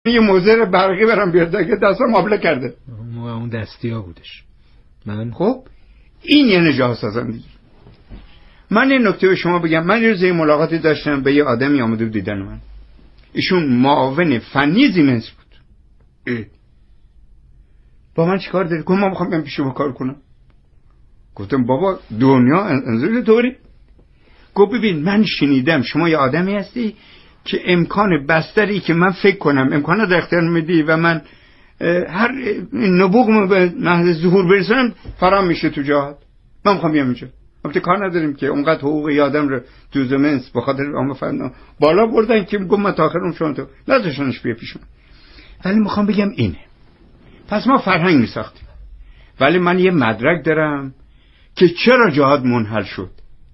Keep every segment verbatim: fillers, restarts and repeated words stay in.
یه موزه برقی برام بیاد که دستم آبله کرده. ما اون دستیا بودش. من خب این یعنی جاسازندگی. من این نکته به شما بگم. من یه روز یه ملاقاتی داشتم به یه آدمی آمده بود دیدن من. ایشون معاون فنی زیمنس بود. اه. با من چیکار داری؟ گفتم من میخوام بیام پیش شما کار کنم. گفتم بابا دنیا انظور طوری؟ گفت ببین من شنیدم شما یه آدمی هستی که امکان بستری که من فکر کنم امکان در اختیار میدی و من هر نبوغم به محض ظهور برسونم فرام میشه تو جهاد. من میخوام بیام اینجا. البته کار نداریم که اونقدر حقوق یادم رو تو زمنس به خاطر عام فنا بالا بردن که گفت من تا آخرم شون تو نذاشتنش بیا پیشم. ولی میخوام بگم اینه. پس ما فرهنگ میساختیم. ولی من یه مدرک دارم که چرا جهاد منحل شد.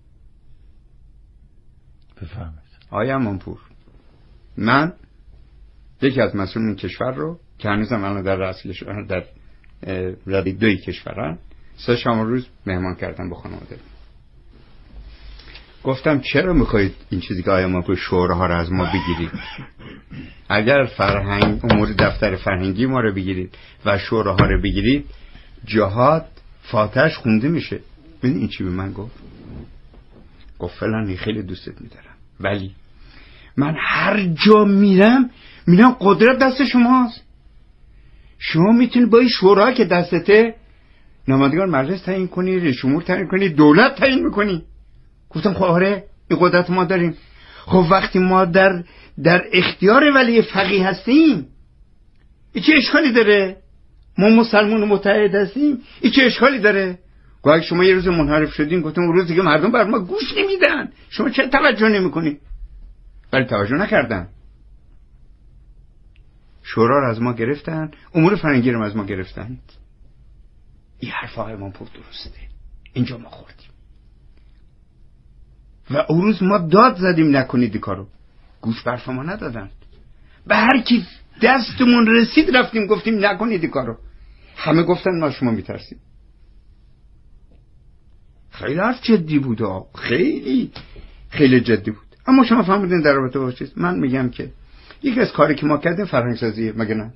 بفهمید. آیا امامپور من یکی از مسئولین کشور رو که هنوزم الان در رأس کشور در ردیف دوی کشورن سه شام روز مهمان کردم با خانواده. گفتم چرا میخواید این چیزی که آیا امامپور شوراها رو از ما بگیرید؟ اگر فرهنگ امور دفتر فرهنگی ما رو بگیرید و شوراها رو بگیرید جهاد فاتحش خونده میشه. ببین این چی به من گفت. گفت فلان خیلی دوستت میدارم ولی من هر جا میرم میرم قدرت دست شماست. شما میتونید با این شورا که دستته نمایندگان مجلس تعیین کنی، رئیس جمهور تعیین کنی، دولت تعیین میکنی. گفتم خب آره این قدرت ما داریم. خب وقتی ما در در اختیار ولی فقیه هستیم این چه اشکالی داره؟ ما مسلمان متحد هستیم این چه اشکالی داره؟ گویا شما یه روز منحرف شدین گفتم اون روز دیگه مردم بر ما گوش نمیدن. شما چه توجه نمیکنی؟ ولی توجه نکردن. شورا رو از ما گرفتن، امور فرهنگی رو از ما گرفتن. این حرف آقای امامپور درسته. اینجا ما خوردیم. و اون روز ما داد زدیم نکنید این کارو. گوش برف ما ندادن. به هر کی دستمون رسید رفتیم گفتیم نکنید این کارو. همه گفتن ما شما میترسیم. خیلی حرف جدی بود ها. خیلی خیلی جدی بود. اما شما فهمیدین در رابطه با چیز. من میگم که یکی از کاری که ما کردیم فرهنگ سازیه مگه نه؟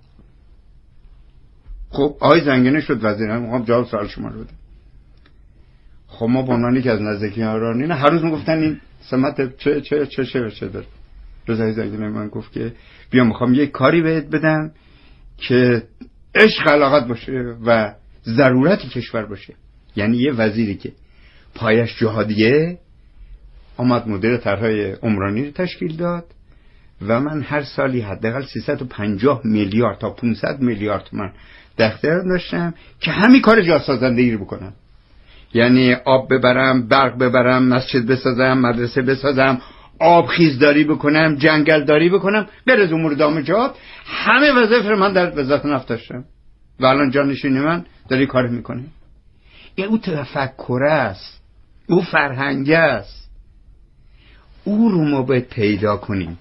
خب آقای زنگنه شد وزیر. میخوام جواب سوال شما رو بدم. خب ما به عنوان یکی از نزدیکیان نه هر روز میگفتن این سمت چه چه چه چه چه داره. روزای زنگنه من گفت که بیا میخوام یک کاری بهت بدم که عشق علاقت باشه و ضرورتی کشور باشه. یعنی یه وزیری که پایش جهادیه آمد مدیر طرحهای عمرانی رو تشکیل داد و من هر سالی حداقل سیصد و پنجاه میلیارد تا پانصد میلیارد من در اختیار داشتم که همین کار جاسازندگی رو بکنم. یعنی آب ببرم، برق ببرم، مسجد بسازم، مدرسه بسازم، آب خیزداری بکنم، جنگلداری بکنم، برز امور دام جهاد. همه وظایف رو من در وزارت نفت داشتم و الان جانشین من داره کار میکنه. این او تفکر است، او فرهنگ است. او رو ما باید پیدا کنیم.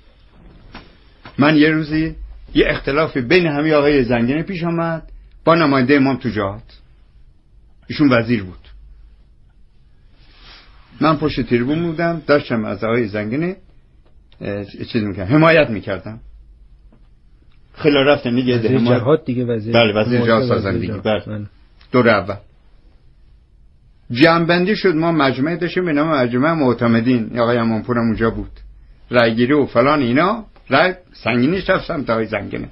من یه روزی یه اختلافی بین همه آقای زنگنه پیش آمد با نماینده امام تو جهاد. ایشون وزیر بود. من پشت تریبون بودم داشتم از آقای زنگنه چیز میکردم حمایت میکردم. خیلی رفتم میگه وزیر جهاد دیگه وزیر. بله وزیر جهاد سازندگی. بله دور اول جمع‌بندی شد. ما مجمع داشتیم به نام مجمع معتمدین. آقای امامپور هم اونجا بود. رای گیری و فلان اینا. رای سنگینیش رفت سمت آقای زنگنه.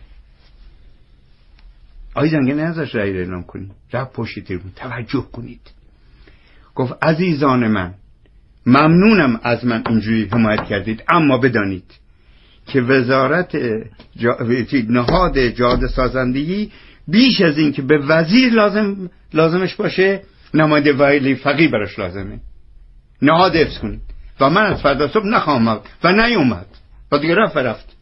آقای زنگنه نذاشت رای رو اعلام کنی. رفت پشت تریبون. توجه کنید. گفت عزیزان من ممنونم از من اینجوری حمایت کردید اما بدانید که وزارت جا... نهاد جهاد سازندگی بیش از این که به وزیر لازم لازمش باشه نماینده ولی فقیه براش لازمه. نهاد حفظ کنید. و من از فردا صبح نخواهم و نیومد و دیگه رفت رفت.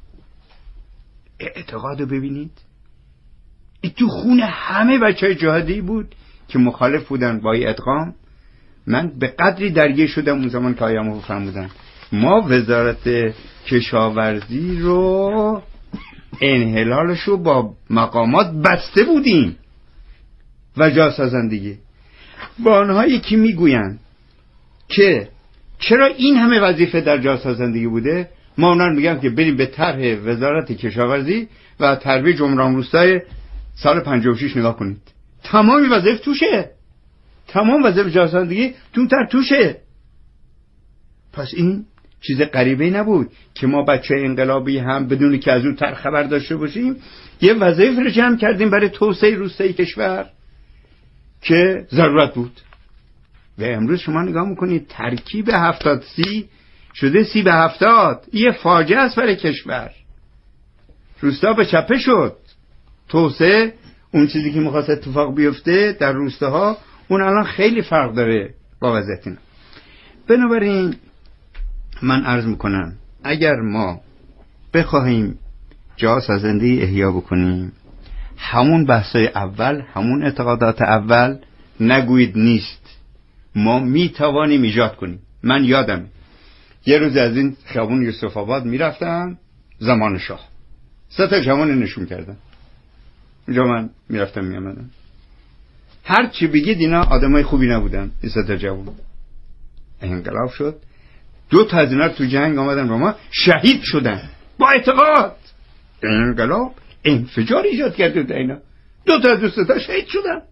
اعتقادو ببینید. این تو خون همه بچه های جهادی بود که مخالف بودن با این ادغام. من به قدری درگیر شدم اون زمان که آیامو فرمودن ما وزارت کشاورزی رو انحلالش رو با مقامات بسته بودیم و جاسازندگی. با آنها یکی میگوین که چرا این همه وظیفه در جاسازندگی بوده؟ ما اونا رو میگم که بریم به طرح وزارت کشاورزی و ترویج عمران روستای سال پنجاه و شش نگاه کنید. تمام وظایف توشه، تمام وظایف جاسازندگی تو تر توشه. پس این چیز غریبه نبود که ما بچه انقلابی هم بدون که از اون تر خبر داشته باشیم یه وظایف رو جمع کردیم برای توسعه روستای کشور که ضرورت بود. و امروز شما نگاه میکنید ترکیب هفتاد سی شده سی به هفتاد. یه فاجعه است برای کشور. روستا به چپه شد. توسعه اون چیزی که میخواست اتفاق بیفته در روستاها اون الان خیلی فرق داره با وضعیت اینا. بنابراین من عرض میکنم اگر ما بخواهیم جاسازنده احیا بکنیم، همون بحثای اول، همون اعتقادات اول نگویید نیست، ما میتوانیم ایجاد کنیم. من یادم یه روز از این خیابون یوسف آباد میرفتم زمان شاه، سه تا جوان نشون کردن اینجا، من میرفتم میامدم، هر چی بگید اینا آدمای خوبی نبودن. این سه تا جوان انقلاب شد، دو تا از اینا تو جنگ آمدن و ما شهید شدن با اعتقاد. انقلاب انفجار ایجاد کرده بود، اینا دو تا دو تا شهید شدن.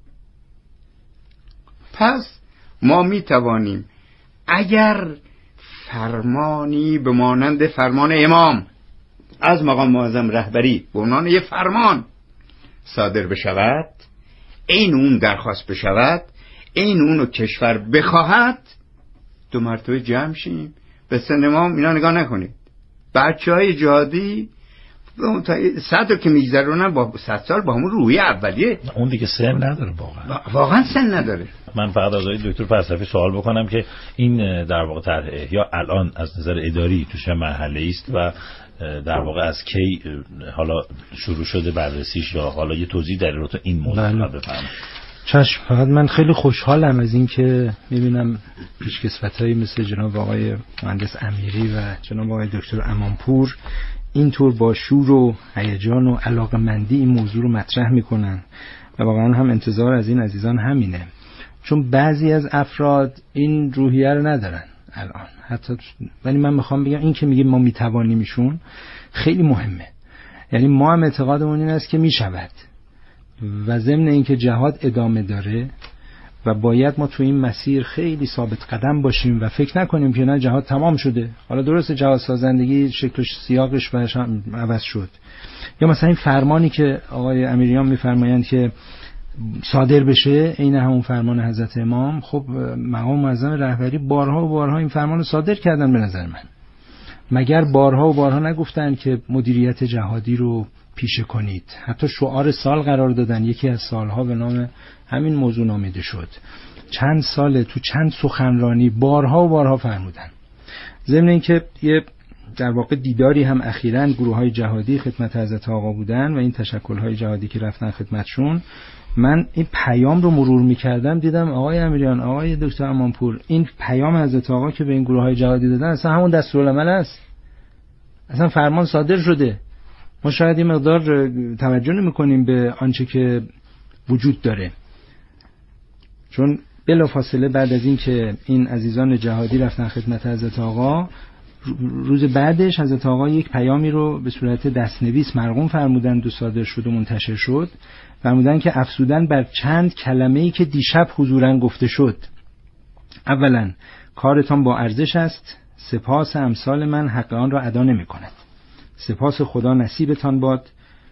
پس ما می توانیم اگر فرمانی به مانند فرمان امام از مقام معظم رهبری به عنوان یه فرمان صادر بشود، این اون درخواست بشود، این اونو کشور بخواهد، دو مرتبه جمع شیم به سن امام اینا نگاه نکنید. بچه های جهادی صد رو که میگذرونن با صد سال با همون روی اولیه، اون دیگه سن نداره واقعا، واقعا سن نداره. من فقط از آقای دکتر فلسفی سوال بکنم که این در واقع طرح احیا الان از نظر اداری تو چه مرحله است و در واقع از کی حالا شروع شده بررسیش، یا حالا یه توضیح در رابطه این موضوع بفرمایید. چشم. فقط من خیلی خوشحالم از این که میبینم پیشکسوتایی مثل جناب آقای مهندس امیری و جناب آقای دکتر امانپور اینطور با شور و هیجان و علاقه‌مندی این موضوع رو مطرح میکنن و واقعا هم انتظار از این عزیزان همینه، چون بعضی از افراد این روحیه رو ندارن الان حتی. ولی من میخوام بگم این که میگیم ما میتوانیمشون خیلی مهمه، یعنی ما هم اعتقادمون این است که میشود و ضمن اینکه جهاد ادامه داره و باید ما تو این مسیر خیلی ثابت قدم باشیم و فکر نکنیم که نه جهاد تمام شده. حالا درسته جهاد سازندگی شکلش سیاقش بهش عوض شد، یا مثلا این فرمانی که آقای امیریان میفرمایند که صادر بشه عین همون فرمان حضرت امام، خب مقام معظم رهبری بارها و بارها این فرمان رو صادر کردن. به نظر من مگر بارها و بارها نگفتن که مدیریت جهادی رو پیشه کنید؟ حتی شعار سال قرار دادن، یکی از سالها به نام همین موضوع نامیده شد. چند ساله تو چند سخنرانی بارها و بارها فرمودن. ضمن اینکه یه در واقع دیداری هم اخیراً گروه‌های جهادی خدمت حضرت آقا بودن و این تشکل‌های جهادی که رفتن خدمتشون، من این پیام رو مرور می‌کردم دیدم آقای امیریان، آقای دکتر امانپور، این پیام حضرت آقا که به این گروه‌های جهادی دادن اصلا همون دستورالعمل است، اصلا فرمان صادر شده. ما شاید این مقدار توجه نمی‌کنیم به آنچه که وجود داره، چون بلافاصله بعد از این که این عزیزان جهادی رفتن خدمت حضرت آقا، روز بعدش حضرت آقا یک پیامی رو به صورت دستنویس مرقوم فرمودند و صادر شد و منتشر شد. فرمودند که افزودن بر چند کلمه‌ای که دیشب حضوراً گفته شد. اولا کارتان با ارزش است، سپاس امثال من حق آن را ادا نمی‌کند. سپاس خدا نصیبتان باد،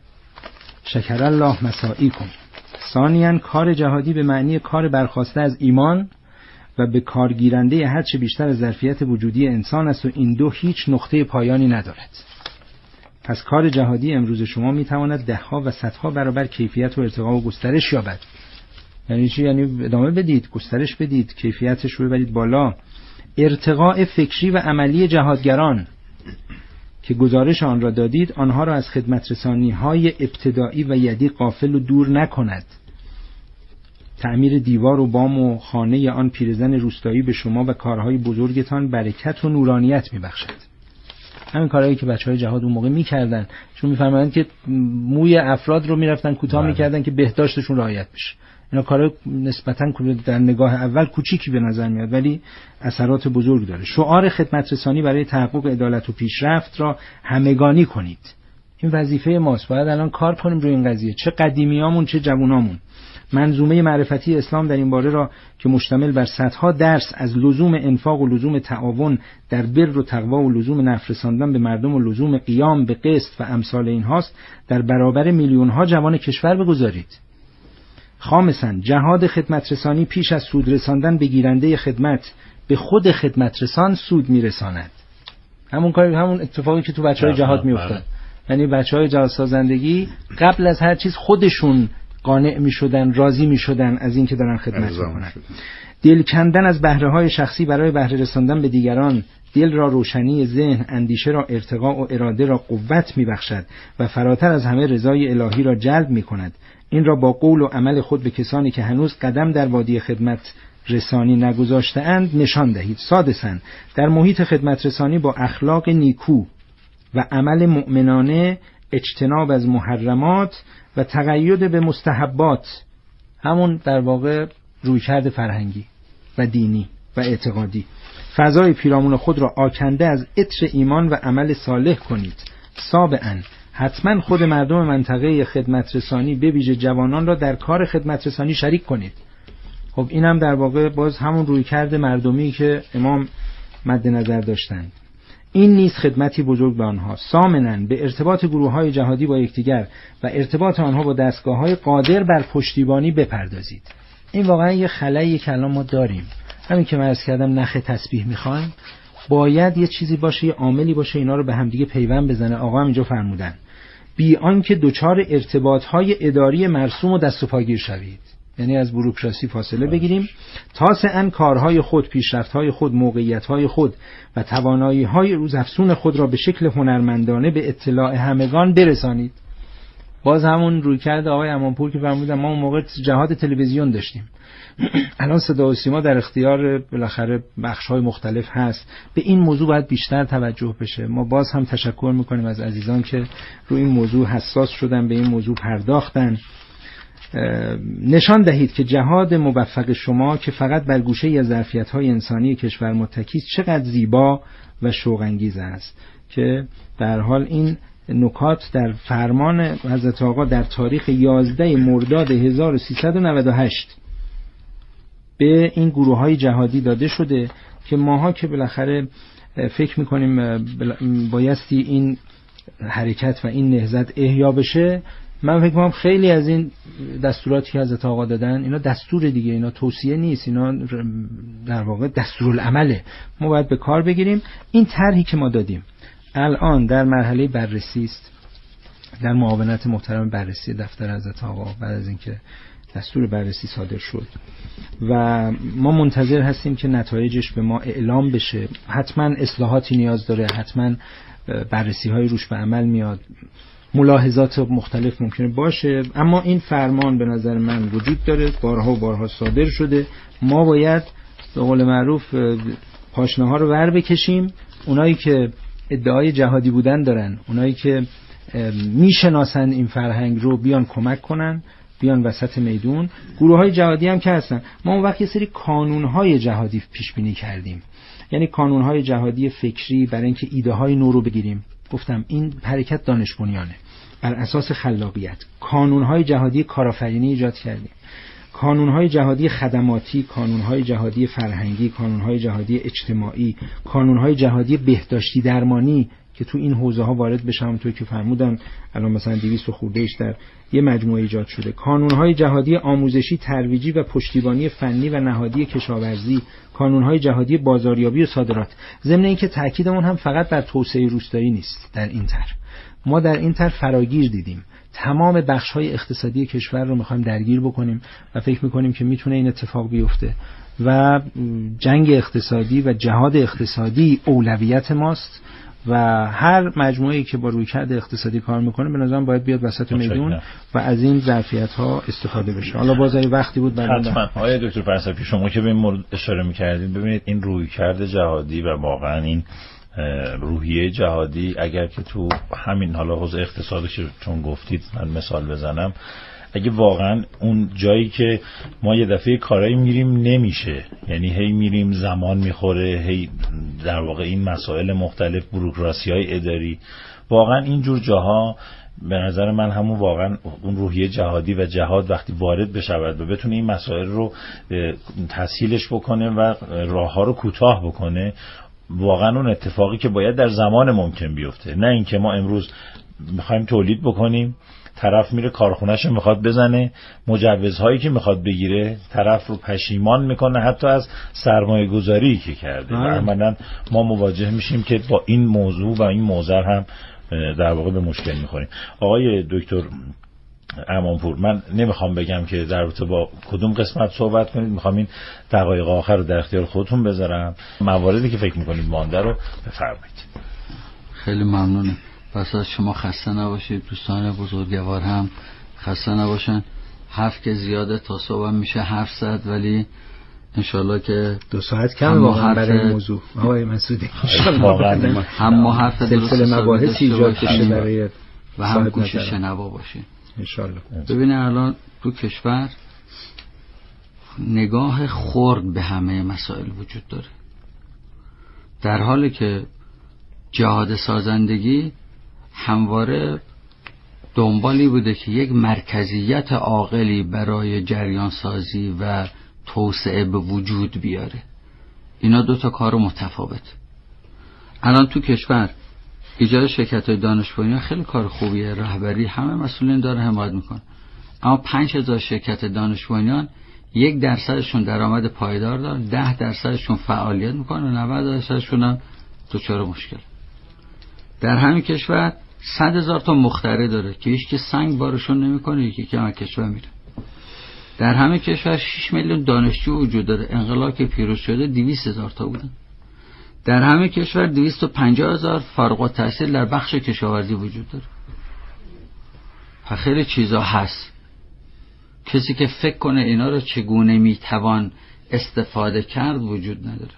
شکر الله مساعیکم. ثانیاً کار جهادی به معنی کار برخواسته از ایمان و به کارگیرنده هر چه بیشتر از ظرفیت وجودی انسان است و این دو هیچ نقطه پایانی ندارد. پس کار جهادی امروز شما میتواند دهها و صدها برابر کیفیت و ارتقا و گسترش یابد. یعنی چی؟ یعنی ادامه بدید، گسترش بدید، کیفیتش رو ببرید بالا. ارتقاء فکری و عملی جهادگران که گزارش آن را دادید، آنها را از خدمت رسانی های ابتدایی و یدی غافل و دور نکند. تعمیر دیوار و بام و خانه آن پیرزن روستایی به شما و کارهای بزرگتان برکت و نورانیت میبخشد. همین کارهایی که بچهای جهاد اون موقع میکردن، چون میفرمایند که موی افراد رو میرفتن کوتاه میکردن که بهداشتشون رعایت بشه. اینا کار نسبتاً در نگاه اول کوچیکی به نظر میاد ولی اثرات بزرگ داره. شعار خدمت رسانی برای تحقق عدالت و پیشرفت را همگانی کنید. این وظیفه ماست، باید الان کار کنیم روی این قضیه، چه قدیمیامون چه جوونامون. منظومه معرفتی اسلام در این باره را که مشتمل بر صدها درس از لزوم انفاق و لزوم تعاون در بر و تقوا و لزوم نفع رساندن به مردم و لزوم قیام به قسط و امثال اینهاست در برابر میلیون ها جوان کشور بگذارید. خامساً جهاد خدمت رسانی پیش از سود رساندن به گیرنده خدمت به خود خدمت رسان سود میرساند. همون کاری همون اتفاقی که تو بچهای جهاد میافتاد. یعنی بچهای جهاد سازندگی قبل از هر چیز خودشون قانع می شدن، راضی می شدن از این که دارن خدمت میکنن. دل کندن از بهره های شخصی برای بهره رساندن به دیگران دل را روشنی، ذهن اندیشه را ارتقا و اراده را قوت می بخشد و فراتر از همه رضای الهی را جلب می کند. این را با قول و عمل خود به کسانی که هنوز قدم در وادی خدمت رسانی نگذاشته اند نشان دهید. سادساً در محیط خدمت رسانی با اخلاق نیکو و عمل مؤمنانه، اجتناب از محرمات و تقید به مستحبات، همون در واقع رویکرد فرهنگی و دینی و اعتقادی، فضای پیرامون خود را آکنده از عطر ایمان و عمل صالح کنید. سابعاً حتما خود مردم منطقه خدمت رسانی به ویژه جوانان را در کار خدمت رسانی شریک کنید. خب این هم در واقع باز همون رویکرد مردمی که امام مد نظر داشتند. این نیز خدمتی بزرگ به آنها. ثامناً به ارتباط گروه‌های جهادی با یکدیگر و ارتباط آنها با دستگاه‌های قادر بر پشتیبانی بپردازید. این واقعا یه خلایی که الان ما داریم. همین که من عرض کردم نخ تسبیح می‌خوایم، باید یه چیزی باشه، یه عاملی باشه اینا رو به هم دیگه پیوند بزنه. آقا هم اینجا فرمودن بی آنکه دچار ارتباط‌های اداری مرسوم و دست و پاگیر شوید. یعنی از بوروکراسی فاصله بگیریم، تاسعاً کارهای خود، پیشرفت‌های خود، موقعیت‌های خود و توانایی‌های روزافزون خود را به شکل هنرمندانه به اطلاع همگان برسانید. باز همون رویکرد آقای امامپور که فرمودن ما اون موقع جهاد تلویزیون داشتیم. الان صدا و سیما در اختیار بالاخره بخش‌های مختلف هست. به این موضوع باید بیشتر توجه بشه. ما باز هم تشکر می‌کنیم از عزیزان که روی این موضوع حساس شدن، به این موضوع پرداختن. نشان دهید که جهاد موفق شما که فقط بر گوشه‌ای از ظرفیت‌های انسانی کشور متکی است چقدر زیبا و شوق انگیز است که در حال این نکات در فرمان حضرت آقا در تاریخ یازده مرداد هزار و سیصد و نود و هشت به این گروه‌های جهادی داده شده که ماها که بالاخره فکر می‌کنیم بایستی این حرکت و این نهضت احیا بشه. من فکر می‌کنم خیلی از این دستوراتی که حضرت آقا دادن اینا دستور دیگه، اینا توصیه نیست، اینا در واقع دستورالعمله. ما باید به کار بگیریم. این طرحی که ما دادیم الان در مرحله بررسی است، در معاونت محترم بررسی دفتر حضرت آقا بعد از اینکه دستور بررسی صادر شد و ما منتظر هستیم که نتایجش به ما اعلام بشه. حتما اصلاحاتی نیاز داره، حتما بررسی‌های روش به عمل میاد، ملاحظات مختلف ممکنه باشه، اما این فرمان به نظر من وجود داره، بارها و بارها صادر شده. ما باید به قول معروف پاشنه ها رو ور بکشیم. اونایی که ادعای جهادی بودن دارن، اونایی که میشناسن این فرهنگ رو بیان کمک کنن، بیان وسط میدون. گروه های جهادی هم که هستن. ما اون وقت یه سری کانون های جهادی پیش بینی کردیم، یعنی کانون های جهادی فکری برای اینکه ایده های نو رو بگیریم. گفتم این حرکت دانش بنیانه بر اساس خلاقیت. کانون‌های جهادی کارآفرینی ایجاد کردیم، کانون‌های جهادی خدماتی، کانون‌های جهادی فرهنگی، کانون‌های جهادی اجتماعی، کانون‌های جهادی بهداشتی درمانی که تو این حوزه‌ها وارد بشه. همونطور که فرمودن الان مثلا دویست خورده‌اش در یه مجموعه ایجاد شده. کانون‌های جهادی آموزشی، ترویجی و پشتیبانی فنی و نهادی کشاورزی، کانون‌های جهادی بازاریابی و صادرات. ضمن اینکه تاکیدمون هم فقط بر توسعه روستایی نیست. در این طرح ما در این طرح فراگیر دیدیم، تمام بخش‌های اقتصادی کشور رو می‌خوایم درگیر بکنیم و فکر می‌کنیم که میتونه این اتفاق بیفته و جنگ اقتصادی و جهاد اقتصادی اولویت ماست و هر مجموعه‌ای که با رویکرد اقتصادی کار میکنه به نظرم باید بیاد وسط میدون و از این ظرفیت‌ها استفاده بشه. حالا باز اگه وقتی بود بعد حتما. آقای دکتر فرسفی شما که به این مورد اشاره می‌کردید، ببینید این رویکرد جهادی و واقعا این روحیه جهادی اگر که تو همین حالا حوزه اقتصادش چون گفتید من مثال بزنم، اگه واقعا اون جایی که ما یه دفعه کارایی میریم نمیشه، یعنی هی میریم زمان میخوره، هی در واقع این مسائل مختلف، بوروکراسی‌های اداری، واقعا اینجور جاها به نظر من همون واقعا اون روحیه جهادی و جهاد وقتی وارد بشود و بتونه این مسائل رو تسهیلش بکنه و راهها رو کوتاه بکنه، واقعا اون اتفاقی که باید در زمان ممکن بیفته. نه اینکه ما امروز میخوایم تولید بکنیم، طرف میره کارخونه‌ش رو میخواد بزنه، مجوزهایی که میخواد بگیره طرف رو پشیمان میکنه حتی از سرمایه گذاری که کرده. عملاً ما مواجه میشیم که با این موضوع و این موضوع هم در واقع به مشکل میخوریم. آقای دکتر امانپور، من نمیخوام بگم که در رابطه با کدوم قسمت صحبت کنید، میخوام این دقایق آخر رو در اختیار خودتون بذارم، مواردی که فکر میکنید مانده رو بفرمایید. خیلی ممنونم. پس از شما خسته نباشید، دوستان بزرگوار هم خسته نباشن. هفت که زیاده، تا صبح میشه هفت ساعت، ولی انشالله که دو ساعت کم واقعا برای این موضوع آقای مسعودی انشالله هم ما حرف درست مباحث ایجاد بشه برای و هم گوش شنوا باشه انشالله. ببینید الان تو کشور نگاه خرد به همه مسائل وجود داره، در حالی که جهاد سازندگی همواره دنبالی بوده که یک مرکزیت عاقلی برای جریان سازی و توسعه به وجود بیاره. اینا دو تا کار متفاوت. الان تو کشور ایجاد شرکت‌های دانشگاهی خیلی کار خوبیه، رهبری همه مسئولین داره حمایت میکنه، اما پنج هزار شرکت دانشگاهیان یک درصدشون درآمد پایدار دارن، ده درصدشون فعالیت میکنن و نود درصدشون هم دچار مشکل. در همین کشور صد هزار تا مخترع داره که هیچ که سنگ بارشون نمیکنه، یکی که از کشور میره. در همین کشور شش میلیون دانشجو وجود داره، انقلاب که پیروز شده دویست هزار تا بودن. در همین کشور دویست و پنجاه هزار فارغ التحصیل در بخش کشاورزی وجود داره. خیلی چیزا هست، کسی که فکر کنه اینا رو چگونه میتوان استفاده کرد وجود نداره.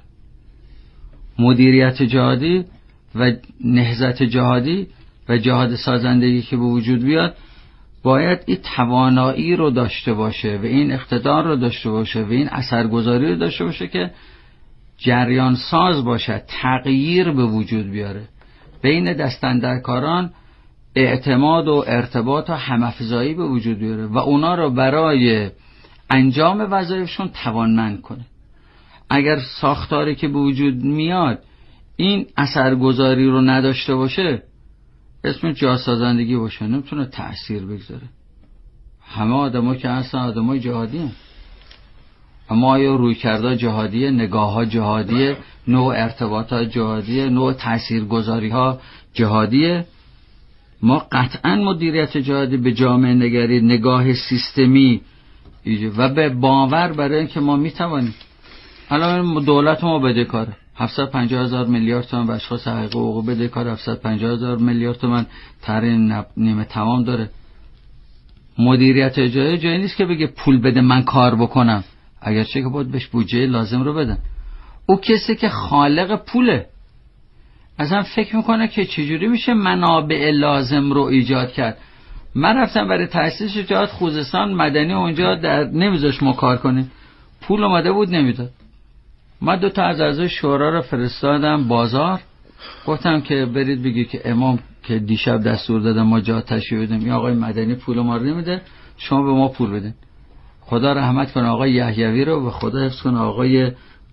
مدیریت جهادی و نهضت جهادی و جهاد سازندگی که به وجود بیاد باید این توانایی رو داشته باشه و این اقتدار رو داشته باشه و این اثرگذاری رو داشته باشه که جریان ساز باشه، تغییر به وجود بیاره، بین دستاندرکاران اعتماد و ارتباط و همافزایی به وجود بیاره و اونا رو برای انجام وظایفشون توانمند کنه. اگر ساختاری که به وجود میاد این اثرگذاری رو نداشته باشه، اسم جهادسازندگی باشه، نمیتونه تأثیر بگذاره. همه آدمایی که هستن آدمای جهادی هستن، اما آیا رویکردها جهادیه، نگاه‌ها جهادیه، نوع ارتباطات جهادیه، نوع تاثیرگذاری‌ها جهادیه؟ ما قطعاً مدیریت جهادی به جامعه نگری، نگاه سیستمی و به باور برای اینکه ما میتوانیم. الان دولت ما بدهکاره، هفتصد و پنجاه هزار میلیارد تومان به اشخاص حقوق حقوق بدهکار، هفتصد و پنجاه هزار میلیارد تومان طرح نیمه تمام داره. مدیریت جهادی جایی نیست که بگه پول بده من کار بکنم، اگرچه که باید بهش بودجه لازم رو بدن. او کسی که خالق پوله اصلا فکر میکنه که چجوری میشه منابع لازم رو ایجاد کرد. من رفتم برای تأسیس جهاد خوزستان مدنی، اونجا در نمیذاش ما کار کنیم، پول اومده بود نمیداد. من دو تا از اعضای شورا رو فرستادم بازار، گفتم که برید بگی که امام که دیشب دستور دادم ما جهاد تشریح بدیم، این آقای مدنی پول ما رو نمیده، شما به ما پول بدین. خدا رحمت کنه آقای یحیوی رو و خدا حفظ کنه آقای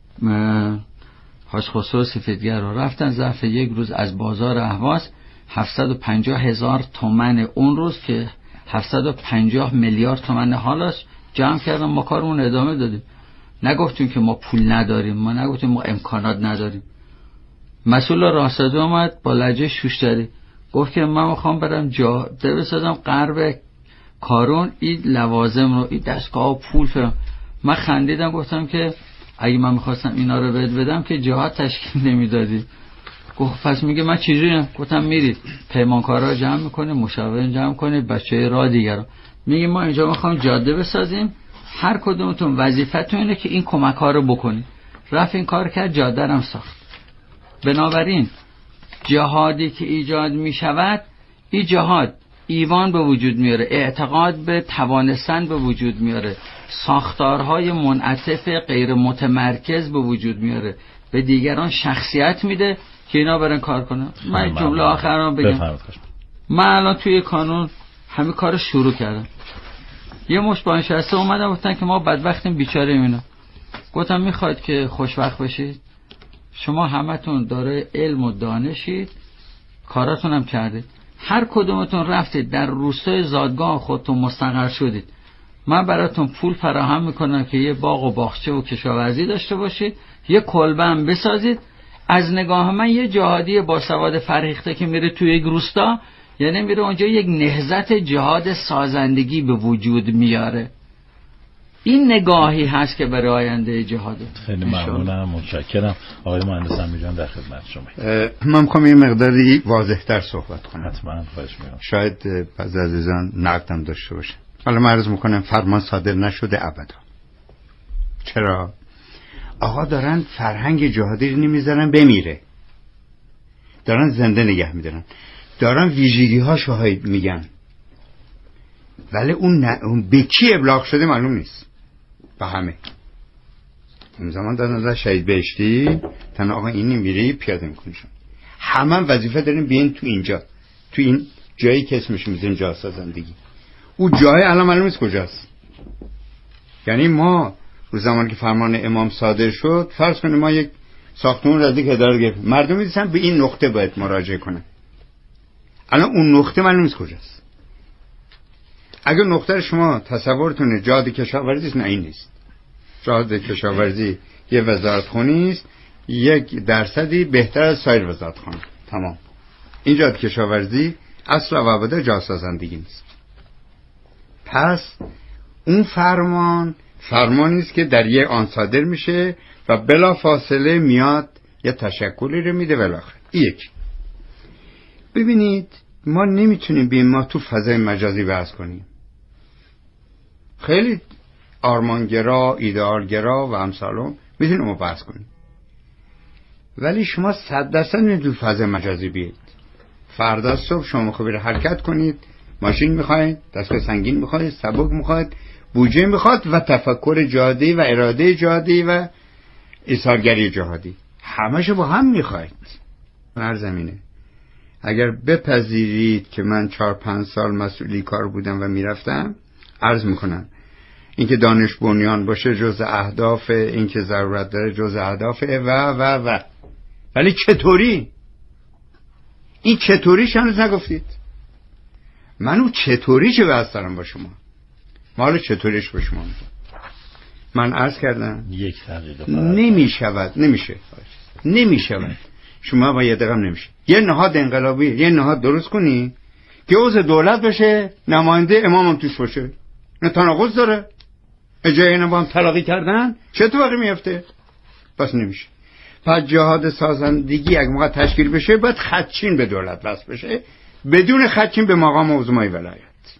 حاج خسرو سفیدگر رو. رفتن ظرف یک روز از بازار اهواز هفتصد و پنجاه هزار تومن اون روز که هفتصد و پنجاه میلیارد تومن حالش جمع کردن، ما کارمون ادامه دادیم. نگفتیم که ما پول نداریم، ما نگفتیم ما امکانات نداریم. مسئول راهسازی اومد با لهجه شوشتری گفت که من میخوام برم جاده بسازم غرب کارون، این لوازم رو، این دستگاه و پول فرم. من خندیدم گفتم که اگه من میخواستم اینا رو بهت بدم که جهاد تشکیل نمیدادی. گفت پس میگه من چجوریم؟ گفتم میرید پیمانکارا رو جمع میکنید، مشاورین جمع کنید، بچه راه دیگر رو. میگه ما اینجا میخوایم جاده بسازیم، هر کدومتون وظیفتون اینه که این کمک ها رو بکنید. رفت این کار کرد، جاده هم ساخت. بنابراین جهادی که ایجاد می شود، این جهاد ایمان به وجود میاره، اعتقاد به توانستن به وجود میاره، ساختارهای منعطف غیر متمرکز به وجود میاره، به دیگران شخصیت میده که اینا برن کار کنن. من جمله آخرام بگم. من الان توی کانون همه کار شروع کردم. یه مشت بانشسته اومدن گفتن که ما بدبختیم بیچاره‌ایم اینا. گفتم میخواید که خوشبخت بشید؟ شما همتون داره علم و دانشید، کاراتون هم کردید، هر کدومتون رفتید در روستای زادگاه خودتون مستقر شدید، من براتون پول فراهم میکنم که یه باغ و باغچه و کشاورزی داشته باشید، یه کلبه هم بسازید. از نگاه من یه جهادی با سواد فرهیخته که میره توی یک روستا، یعنی میره اونجا یک نهضت جهاد سازندگی به وجود میاره. این نگاهی هست که برای آینده جهاده. خیلی ممنونم، متشکرم. آقای مهندس امیری جان در خدمت شما. من میخوام یه مقداری واضح‌تر صحبت کنم. حتما خواهش می‌کنم. شاید بعضی عزیزان نقدم داشته باشه. حالا من عرض میکنم فرمان صادر نشده ابدا. چرا؟ آقا دارن فرهنگ جهادی رو نمیذارن بمیره، دارن زنده نگه میدارن، دارن ویژگی هاشو میگن، ولی اون, ن... اون به کی ابلاغ شده معلوم نیست. به همه اون زمان در نظر شهید بهشتی تن آقا این نمیره پیاده میکنه، همه هم وظیفه داریم بیاین تو اینجا، تو این جایی که اسمش میذاریم جا سازندگی. اون جای الان معلوم نیست کجاست. یعنی ما رو زمانی که فرمان امام صادر شد، فرض کنیم ما یک ساختمون رازی که داره گفت مردم میدیسن به این نقطه باید مراجعه کنن، الان اون نقطه معلوم نیست کجاست. اگر نقطه شما تصورتونه جاده کشاورزی است، نه این نیست. جاده کشاورزی یه وزارتخونه است، یک درصدی بهتر از سایر وزارتخانه. تمام. این جاده کشاورزی اصل و ابدا جا سازندگی نیست. پس اون فرمان فرمانی است که در یه آن صادر میشه و بلا فاصله میاد یه تشکلی رو میده بالاخره. یک، ببینید ما نمیتونیم بیم ما تو فضای مجازی بحث کنیم. خیلی آرمانگرا، ایدئالگرا و امثالون میتونیم ما بحث کنیم، ولی شما صد درصد نمیتونید تو فضای مجازی بیاید. فردا صبح شما خب حرکت کنید، ماشین میخواید، دستگاه سنگین میخواید، سبک میخواید، بودجه میخواد و تفکر جهادی و اراده جهادی و ایثارگری جهادی همه‌شو با هم میخواید. هر زمینه اگر بپذیرید که من چهار پنج سال مسئولی کار بودم و میرفتم، عرض میکنم اینکه دانش بنیان باشه جز اهداف، اینکه ضرورت داره جز اهدافه و و و ولی چطوری؟ این چطوریش هنوز نگفتید. من اون چطوری چه بحث دارم با شما؟ ما حالا چطوریش با شما میگم. من عرض کردم یک دقیقه نمیشود، نمیشه نمیشود شما با یه دقیقه نمیشه یه نهاد انقلابی، یه نهاد درست کنی که عضو دولت بشه، نماینده امام هم توش باشه. نه تناقض داره؟ اجای اینا با هم تلاقی کردن چه اتفاقی میفته؟ پس نمیشه. پس جهاد سازندگی اگه موقع تشکیل بشه باید خدچین به دولت وصل بشه، بدون خدچین به مقام عظمای ولایت.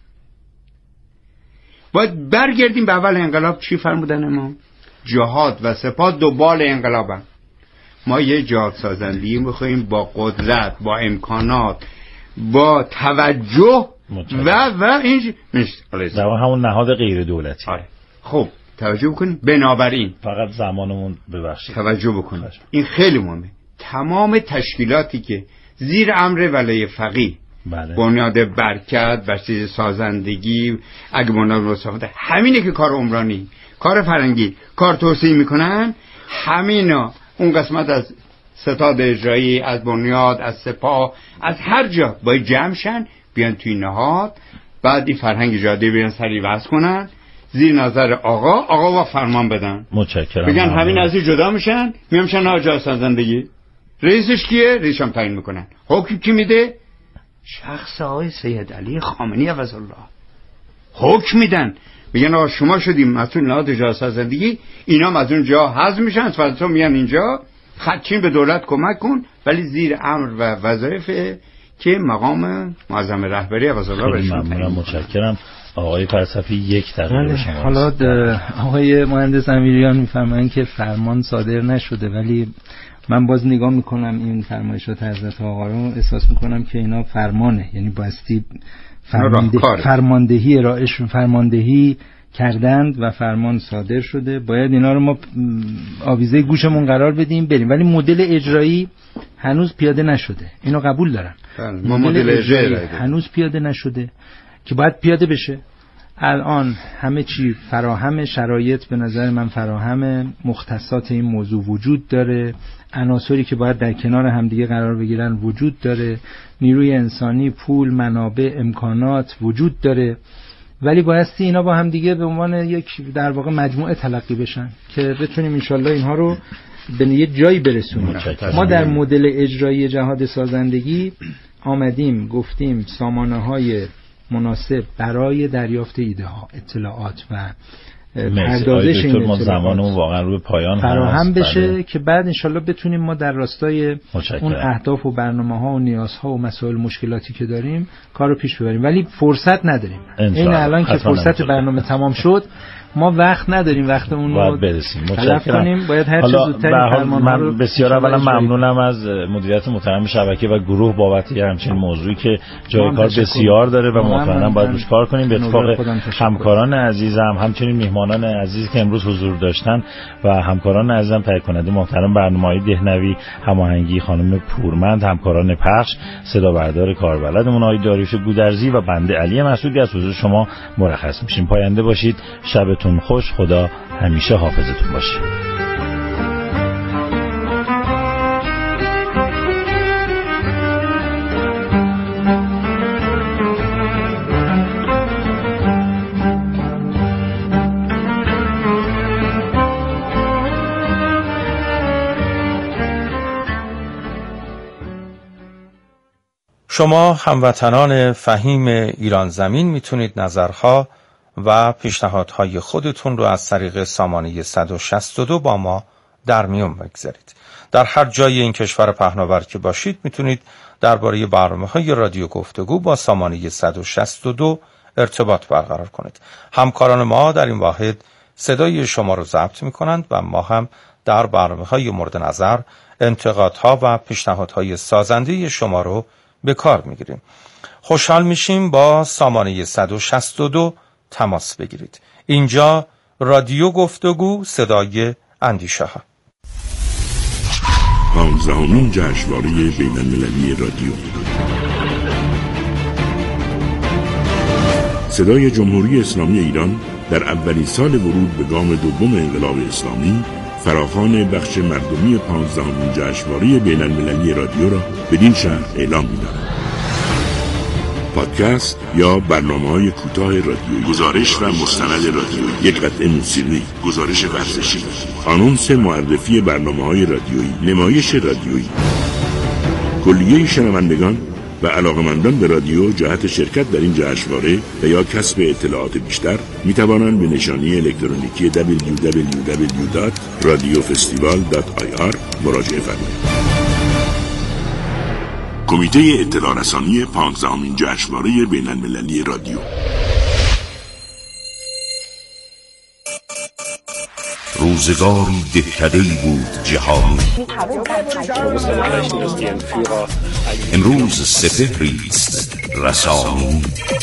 باید برگردیم به اول انقلاب. چی فرمودن امام؟ جهاد و سپاه دو بال انقلابن. ما یه جهاد سازندگی میخواییم با قدرت، با امکانات، با توجه و و این در همون نهاد غیر دولتی. آره. خب توجه بکنیم. بنابراین فقط زمانمون ببخشید توجه بکنیم، این خیلی مهمه. تمام تشکیلاتی که زیر امر ولای فقیه، بله، بنیاد برکت و چیز سازندگی، اگه بنیاد مسافت، همینه که کار عمرانی، کار فرنگی، کار توسعه میکنن، همینا اون قسمت از ستاد اجرایی، از بنیاد، از سپاه، از هر جا باید جمع شن، بیان توی نهاد، بعد این فرهنگ جاده بیان سری وضع کنن زیر نظر آقا، آقا و فرمان بدن. متشکرم. بگن همین از این جدا میشن، میامشن ناجا سازندگی. رئیسش کیه؟ رئیسش هم تعیین میکنن. حکم کی میده؟ شخص آقای سید علی خامنه‌ای عوض الله. حکم میدن، میگن آقا شما شدیم مسئول نهاد جا سازندگی، اینا هم از اون جا حذف میشن، فردا میان اینجا خدچین به دولت کمک کن، ولی زیر امر و وظایف که مقام معظم رهبری غزالله خیلی بهشون ممنونم، متشکرم. آقای فلسفی یک دقیقه شما. حالا آقای مهندس امیریان میفرمایند که فرمان صادر نشده، ولی من باز نگاه میکنم این فرمایشات حضرت آقا رو، احساس میکنم که اینا فرمانه، یعنی بایستی فرمانده فرماندهی ارائهش فرماندهی کردند و فرمان صادر شده. باید اینا رو ما آویزه گوشمون قرار بدیم بریم، ولی مدل اجرایی هنوز پیاده نشده. اینو قبول دارم، ما مدل اجرایی هنوز پیاده نشده که باید پیاده بشه. الان همه چی فراهم، شرایط به نظر من فراهم، مختصات این موضوع وجود داره، عناصری که باید در کنار همدیگه قرار بگیرن وجود داره، نیروی انسانی، پول، منابع، امکانات وجود داره، ولی بایستی اینا با همدیگه به عنوان یک در واقع مجموعه تلقی بشن که بتونیم انشالله اینها رو به یه جایی برسونیم. ما در مدل اجرایی جهاد سازندگی آمدیم گفتیم سامانه‌های مناسب برای دریافت ایده ها، اطلاعات و پردازش این ما زمانمون واقعا روی پایان فراهم بشه بله. که بعد انشالله بتونیم ما در راستای اون اهداف و برنامه‌ها و نیازها و مسائل مشکلاتی که داریم کارو پیش ببریم، ولی فرصت نداریم. این الان که فرصت برنامه تمام شد ما وقت نداریم، وقتمون رو باید برسیم. متشکرم. باید هر چه زودتر فرمان‌ها رو. من بسیار اولا ممنونم از مدیریت محترم شبکه و گروه بابت همچین موضوعی که جای کار بسیار داره و مطمئنم باید روش کار کنیم. به اتفاق همکاران عزیزم، همچنین میهمانان عزیزی که امروز حضور داشتن و همکاران عزیزم تهیه کننده محترم برنامه‌های دهنوی، هماهنگی خانم پورمند، همکاران پخش، صدا بردار کاربلدمون آقای داریوش گودرزی و بنده علی مسعودی از حضور شما مرخص میشیم. پاینده باشید. شبتون خوش. خدا همیشه حافظتون باشه. شما هموطنان فهیم ایران زمین میتونید نظرها و پیشنهادهای خودتون رو از طریق سامانه صد و شصت و دو با ما در میون بگذارید. در هر جای این کشور پهناور که باشید میتونید درباره برنامه‌های رادیو گفتگو با سامانه صد و شصت و دو ارتباط برقرار کنید. همکاران ما در این واحد صدای شما رو ضبط میکنند و ما هم در برنامه‌های مورد نظر انتقادها و پیشنهادهای سازنده شما رو به کار میگیریم. خوشحال میشیم با سامانه صد و شصت و دو تماس بگیرید. اینجا رادیو گفتگو، صدای اندیشه ها. پانزدهمین جشنواره بین المللی رادیو، صدای جمهوری اسلامی ایران در اولین سال ورود به گام دوم انقلاب اسلامی فراخوان بخش مردمی پانزدهمین جشنواره بین المللی رادیو را بدین شهر اعلام می‌دارد. پادکست یا برنامه‌های کوتاه رادیویی، گزارش و مستند رادیویی، یک قطعه موسیقی، گزارش ورزشی، آنونس معرفی برنامه‌های رادیویی، نمایش رادیویی. کلیه شنوندگان و علاقمندان به رادیو جهت شرکت در این جشنواره و یا کسب اطلاعات بیشتر می توانند به نشانی الکترونیکی دبلیو دبلیو دبلیو دات رادیو فستیوال دات آی آر مراجعه فرمایید. کمیته اطلاع رسانی پانزدهمین جشنواره بین المللی رادیو. روزگاری دهکده‌ای بود جهانی، امروز سپهری است رسانی.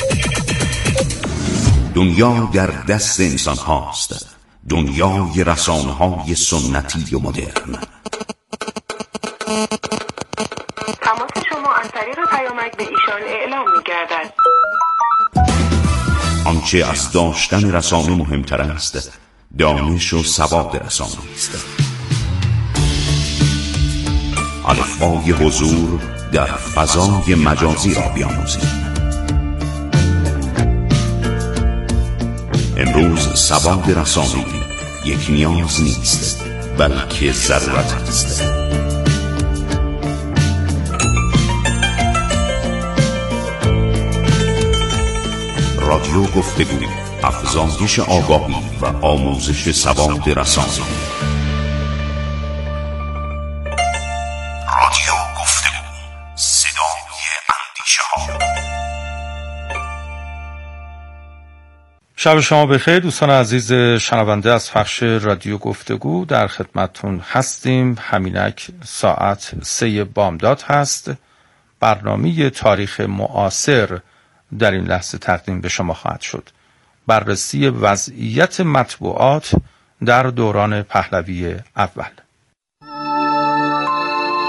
دنیا در دست انسان هاست، دنیای رسانه های سنتی و مدرن. تماس شما از طریق پیامک به ایشان اعلام می گردد. آنچه از داشتن رسانه مهمتر است دانش و سواد رسانه است. الفبای حضور در فضای مجازی را بیاموزید. امروز سواد رسانه‌ای یک نیاز نیست بلکه ضرورت است. رادیو گفتگو، افزایش آگاهی و آموزش سواد رسانه‌ای. رادیو گفتگو، صدای شب شما بخیر دوستان عزیز شنونده از پخش رادیو گفتگو، در خدمتتون هستیم. همینک ساعت سه بامداد هست. برنامه تاریخ معاصر در این لحظه تقدیم به شما خواهد شد. بررسی وضعیت مطبوعات در دوران پهلوی اول.